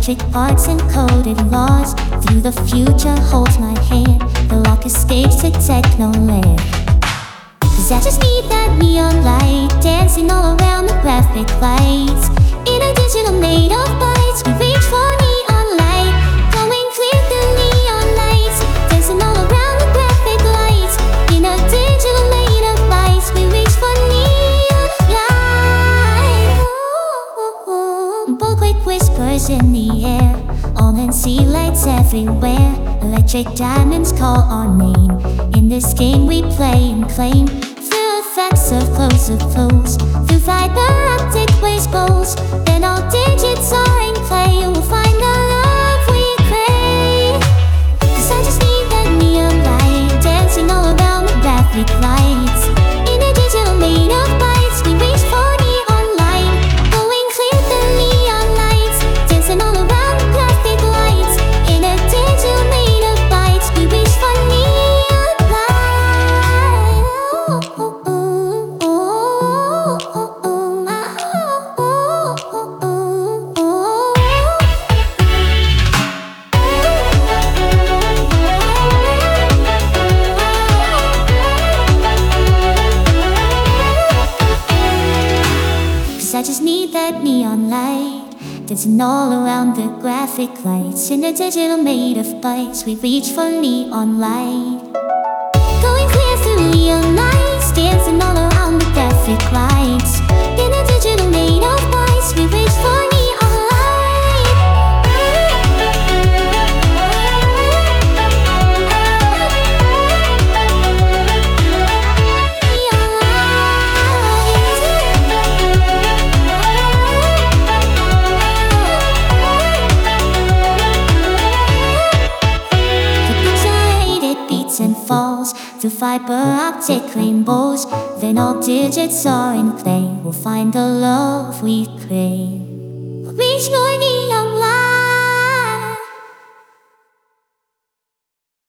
Electric parts and coded laws. Through the future holds my hand. The lock escapes to techno land. Cause I just need that neon light, dancing all around the graphic lights. In a digital made of bytes, we reach for neon light, glowing clear through neon lights, dancing all around the graphic lights. In a digital made of bytes, we reach for neon light. Bold quick whispers in the air, all and see lights everywhere. Electric diamonds call our name. In this game we play and claim. Effects of close, through fiber optic waste bowls. Then all digits are in play, and we'll find the love we crave. Cause I just need that neon light, dancing all around the graphic lights. In a digital made of bytes, we reach for neon light, glowing clear through neon lights, dancing all around the graphic lights. In a digital made of bytes, we reach for neon light. I just need that neon light, dancing all around the graphic lights. In a digital made of bytes, we reach for neon light, going clear through neon lights, dancing all around the graphic lights. In a digital made of bytes, we reach for neon light. And falls through fiber optic rainbows. Then all digits are in play. We'll find the love we crave. Reach for